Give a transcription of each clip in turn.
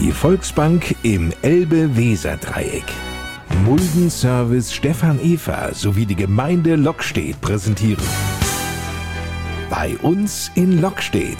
Die Volksbank im Elbe-Weser-Dreieck. Muldenservice Stefan Efer sowie die Gemeinde Lockstedt präsentieren. Bei uns in Lockstedt.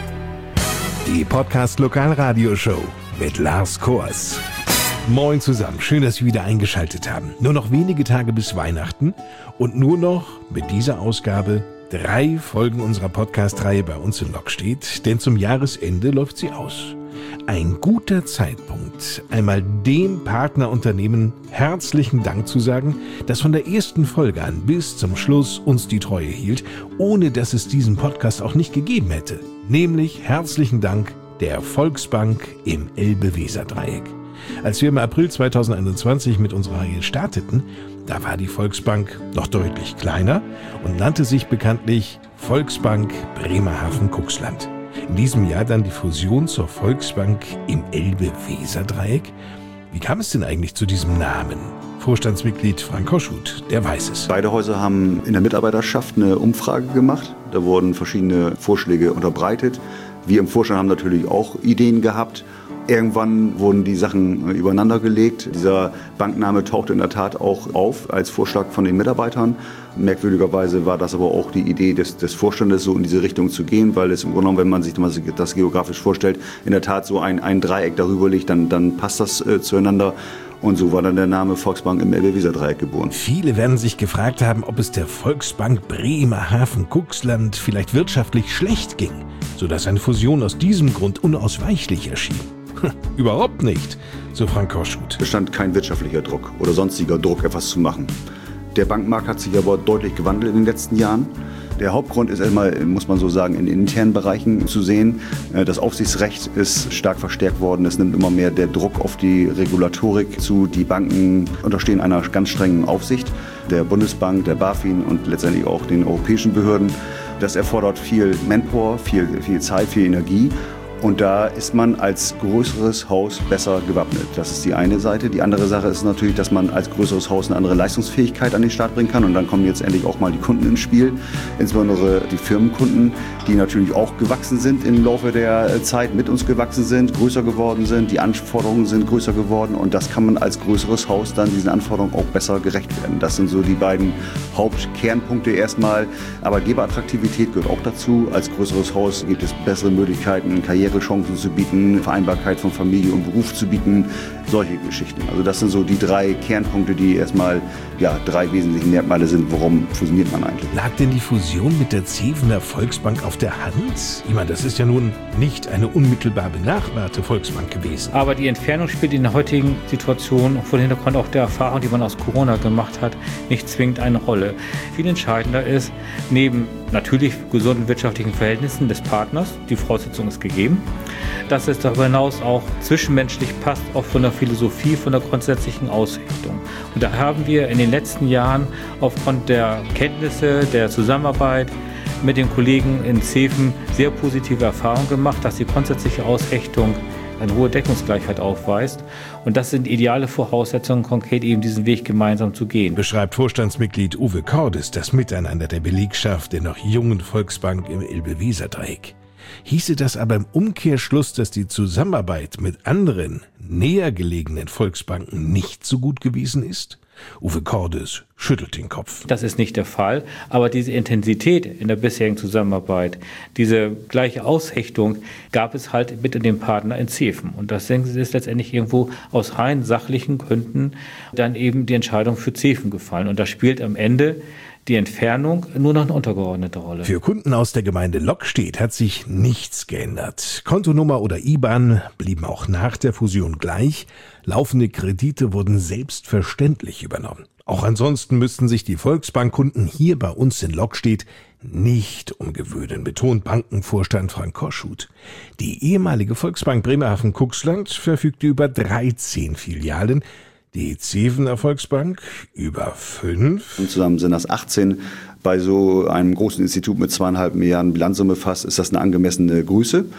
Die Podcast-Lokalradioshow mit Lars Kors. Moin zusammen, schön, dass Sie wieder eingeschaltet haben. Nur noch wenige Tage bis Weihnachten und nur noch mit dieser Ausgabe 3 Folgen unserer Podcast-Reihe bei uns in Lockstedt, denn zum Jahresende läuft sie aus. Ein guter Zeitpunkt, einmal dem Partnerunternehmen herzlichen Dank zu sagen, das von der ersten Folge an bis zum Schluss uns die Treue hielt, ohne dass es diesen Podcast auch nicht gegeben hätte. Nämlich herzlichen Dank der Volksbank im Elbe-Weser-Dreieck. Als wir im April 2021 mit unserer Reihe starteten, da war die Volksbank noch deutlich kleiner und nannte sich bekanntlich Volksbank Bremerhaven-Cuxland. In diesem Jahr dann die Fusion zur Volksbank im Elbe-Weser-Dreieck. Wie kam es denn eigentlich zu diesem Namen? Vorstandsmitglied Frank Koschut, der weiß es. Beide Häuser haben in der Mitarbeiterschaft eine Umfrage gemacht. Da wurden verschiedene Vorschläge unterbreitet. Wir im Vorstand haben natürlich auch Ideen gehabt. Irgendwann wurden die Sachen übereinander gelegt. Dieser Bankname tauchte in der Tat auch auf als Vorschlag von den Mitarbeitern. Merkwürdigerweise war das aber auch die Idee des Vorstandes, so in diese Richtung zu gehen, weil es im Grunde genommen, wenn man sich das geografisch vorstellt, in der Tat so ein Dreieck darüber liegt, dann passt das zueinander. Und so war dann der Name Volksbank im Elbe-Weser-Dreieck geboren. Viele werden sich gefragt haben, ob es der Volksbank Bremerhaven-Cuxland vielleicht wirtschaftlich schlecht ging, sodass eine Fusion aus diesem Grund unausweichlich erschien. Überhaupt nicht, so Frank Koschut. Es bestand kein wirtschaftlicher Druck oder sonstiger Druck, etwas zu machen. Der Bankmarkt hat sich aber deutlich gewandelt in den letzten Jahren. Der Hauptgrund ist erstmal, muss man so sagen, in internen Bereichen zu sehen. Das Aufsichtsrecht ist stark verstärkt worden. Es nimmt immer mehr der Druck auf die Regulatorik zu. Die Banken unterstehen einer ganz strengen Aufsicht der Bundesbank, der BaFin und letztendlich auch den europäischen Behörden. Das erfordert viel Manpower, viel Zeit, viel Energie. Und da ist man als größeres Haus besser gewappnet. Das ist die eine Seite. Die andere Sache ist natürlich, dass man als größeres Haus eine andere Leistungsfähigkeit an den Start bringen kann. Und dann kommen jetzt endlich auch mal die Kunden ins Spiel. Insbesondere die Firmenkunden, die natürlich auch gewachsen sind im Laufe der Zeit, mit uns gewachsen sind, größer geworden sind. Die Anforderungen sind größer geworden. Und das kann man als größeres Haus dann diesen Anforderungen auch besser gerecht werden. Das sind so die beiden Hauptkernpunkte erstmal. Arbeitgeberattraktivität gehört auch dazu. Als größeres Haus gibt es bessere Möglichkeiten, Karrierechancen zu bieten, Vereinbarkeit von Familie und Beruf zu bieten, solche Geschichten. Also das sind so die 3 Kernpunkte, die erstmal 3 wesentliche Merkmale sind, warum fusioniert man eigentlich. Lag denn die Fusion mit der Zevener Volksbank auf der Hand? Ich meine, das ist ja nun nicht eine unmittelbar benachbarte Volksbank gewesen. Aber die Entfernung spielt in der heutigen Situation, vor dem Hintergrund auch der Erfahrung, die man aus Corona gemacht hat, nicht zwingend eine Rolle. Viel entscheidender ist, neben natürlich gesunden wirtschaftlichen Verhältnissen des Partners, die Voraussetzung ist gegeben, dass es darüber hinaus auch zwischenmenschlich passt, auch von der Philosophie, von der grundsätzlichen Ausrichtung. Und da haben wir in den letzten Jahren aufgrund der Kenntnisse, der Zusammenarbeit mit den Kollegen in Zeven sehr positive Erfahrungen gemacht, dass die grundsätzliche Ausrichtung eine hohe Deckungsgleichheit aufweist. Und das sind ideale Voraussetzungen, konkret eben diesen Weg gemeinsam zu gehen. Beschreibt Vorstandsmitglied Uwe Cordes das Miteinander der Belegschaft der noch jungen Volksbank im Elbe-Weser-Dreieck. Hieße das aber im Umkehrschluss, dass die Zusammenarbeit mit anderen, näher gelegenen Volksbanken nicht so gut gewesen ist? Uwe Cordes schüttelt den Kopf. Das ist nicht der Fall, aber diese Intensität in der bisherigen Zusammenarbeit, diese gleiche Aushechtung gab es halt mit dem Partner in Zeven. Und das ist letztendlich irgendwo aus rein sachlichen Gründen dann eben die Entscheidung für Zeven gefallen. Und da spielt am Ende die Entfernung nur noch eine untergeordnete Rolle. Für Kunden aus der Gemeinde Lockstedt hat sich nichts geändert. Kontonummer oder IBAN blieben auch nach der Fusion gleich. Laufende Kredite wurden selbstverständlich übernommen. Auch ansonsten müssten sich die Volksbankkunden hier bei uns in Lockstedt nicht umgewöhnen, betont Bankenvorstand Frank Koschut. Die ehemalige Volksbank Bremerhaven-Cuxland verfügte über 13 Filialen, die Zevener Volksbank über 5. Und zusammen sind das 18. Bei so einem großen Institut mit 2,5 Milliarden Bilanzsumme fast ist das eine angemessene Größe.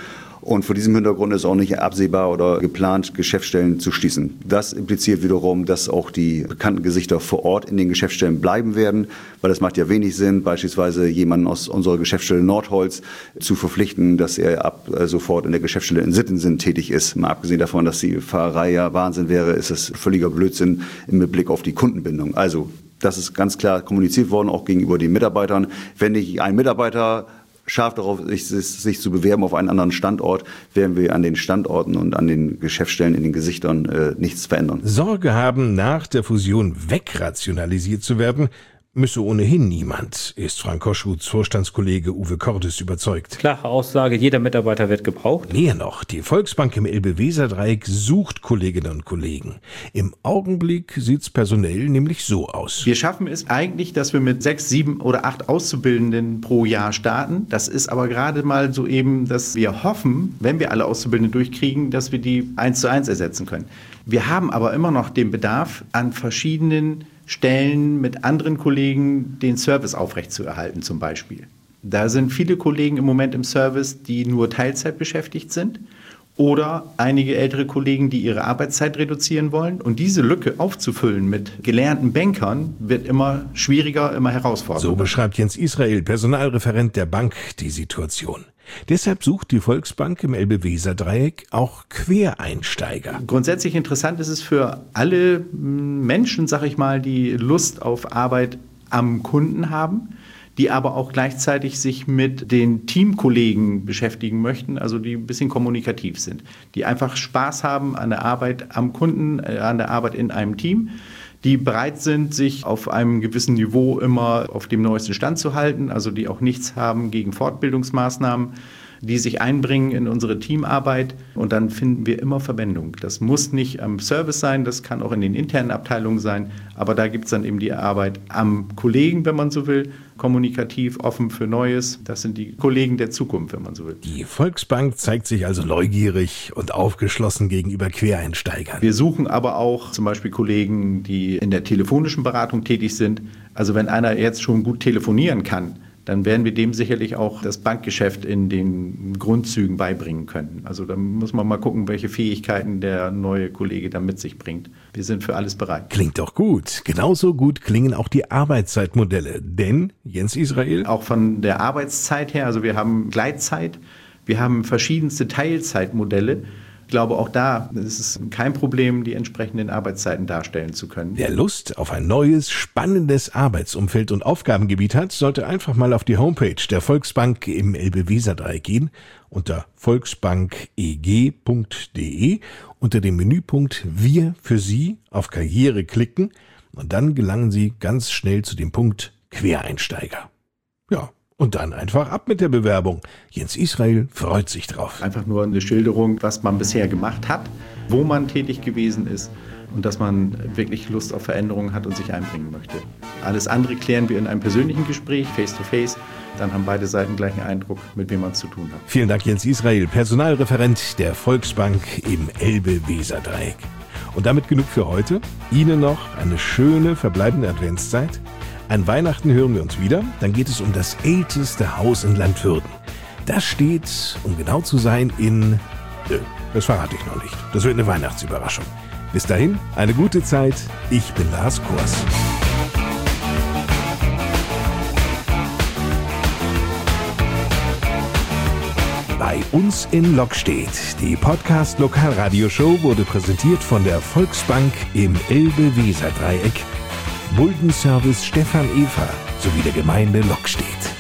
Und vor diesem Hintergrund ist auch nicht absehbar oder geplant, Geschäftsstellen zu schließen. Das impliziert wiederum, dass auch die bekannten Gesichter vor Ort in den Geschäftsstellen bleiben werden, weil das macht ja wenig Sinn, beispielsweise jemanden aus unserer Geschäftsstelle Nordholz zu verpflichten, dass er ab sofort in der Geschäftsstelle in Sittensen tätig ist. Mal abgesehen davon, dass die Fahrerei ja Wahnsinn wäre, ist es völliger Blödsinn mit Blick auf die Kundenbindung. Also das ist ganz klar kommuniziert worden, auch gegenüber den Mitarbeitern. Wenn nicht ein Mitarbeiter scharf darauf ist, sich zu bewerben auf einen anderen Standort, werden wir an den Standorten und an den Geschäftsstellen in den Gesichtern nichts verändern. Sorge haben, nach der Fusion wegrationalisiert zu werden, müsse ohnehin niemand, ist Frank Koschwuths Vorstandskollege Uwe Cordes überzeugt. Klare Aussage, jeder Mitarbeiter wird gebraucht. Näher noch, die Volksbank im Elbe-Weser-Dreieck sucht Kolleginnen und Kollegen. Im Augenblick sieht's personell nämlich so aus. Wir schaffen es eigentlich, dass wir mit 6, 7 oder 8 Auszubildenden pro Jahr starten. Das ist aber gerade mal so eben, dass wir hoffen, wenn wir alle Auszubildenden durchkriegen, dass wir die 1:1 ersetzen können. Wir haben aber immer noch den Bedarf an verschiedenen Stellen mit anderen Kollegen den Service aufrechtzuerhalten zum Beispiel. Da sind viele Kollegen im Moment im Service, die nur Teilzeit beschäftigt sind oder einige ältere Kollegen, die ihre Arbeitszeit reduzieren wollen. Und diese Lücke aufzufüllen mit gelernten Bankern wird immer schwieriger, immer herausfordernder. So beschreibt Jens Israel, Personalreferent der Bank, die Situation. Deshalb sucht die Volksbank im Elbe-Weser-Dreieck auch Quereinsteiger. Grundsätzlich interessant ist es für alle Menschen, sag ich mal, die Lust auf Arbeit am Kunden haben, die aber auch gleichzeitig sich mit den Teamkollegen beschäftigen möchten, also die ein bisschen kommunikativ sind, die einfach Spaß haben an der Arbeit am Kunden, an der Arbeit in einem Team, die bereit sind, sich auf einem gewissen Niveau immer auf dem neuesten Stand zu halten, also die auch nichts haben gegen Fortbildungsmaßnahmen, die sich einbringen in unsere Teamarbeit. Und dann finden wir immer Verbindung. Das muss nicht am Service sein, das kann auch in den internen Abteilungen sein, aber da gibt es dann eben die Arbeit am Kollegen, wenn man so will, kommunikativ, offen für Neues. Das sind die Kollegen der Zukunft, wenn man so will. Die Volksbank zeigt sich also neugierig und aufgeschlossen gegenüber Quereinsteigern. Wir suchen aber auch zum Beispiel Kollegen, die in der telefonischen Beratung tätig sind. Also wenn einer jetzt schon gut telefonieren kann, dann werden wir dem sicherlich auch das Bankgeschäft in den Grundzügen beibringen können. Also da muss man mal gucken, welche Fähigkeiten der neue Kollege da mit sich bringt. Wir sind für alles bereit. Klingt doch gut. Genauso gut klingen auch die Arbeitszeitmodelle. Denn, Jens Israel? Auch von der Arbeitszeit her, also wir haben Gleitzeit, wir haben verschiedenste Teilzeitmodelle. Ich glaube, auch da ist es kein Problem, die entsprechenden Arbeitszeiten darstellen zu können. Wer Lust auf ein neues, spannendes Arbeitsumfeld und Aufgabengebiet hat, sollte einfach mal auf die Homepage der Volksbank im Elbe-Weser-Dreieck gehen, unter volksbankeg.de, unter dem Menüpunkt Wir für Sie auf Karriere klicken und dann gelangen Sie ganz schnell zu dem Punkt Quereinsteiger. Ja. Und dann einfach ab mit der Bewerbung. Jens Israel freut sich drauf. Einfach nur eine Schilderung, was man bisher gemacht hat, wo man tätig gewesen ist und dass man wirklich Lust auf Veränderungen hat und sich einbringen möchte. Alles andere klären wir in einem persönlichen Gespräch, face-to-face. Dann haben beide Seiten gleich einen Eindruck, mit wem man es zu tun hat. Vielen Dank, Jens Israel, Personalreferent der Volksbank im Elbe-Weser-Dreieck. Und damit genug für heute. Ihnen noch eine schöne verbleibende Adventszeit. An Weihnachten hören wir uns wieder. Dann geht es um das älteste Haus in Landwürden. Das steht, um genau zu sein, das verrate ich noch nicht. Das wird eine Weihnachtsüberraschung. Bis dahin, eine gute Zeit. Ich bin Lars Kors. Bei uns in Lockstedt. Die Podcast-Lokalradioshow wurde präsentiert von der Volksbank im Elbe-Weser-Dreieck, Muldenservice Stefan Efer sowie der Gemeinde Lockstedt.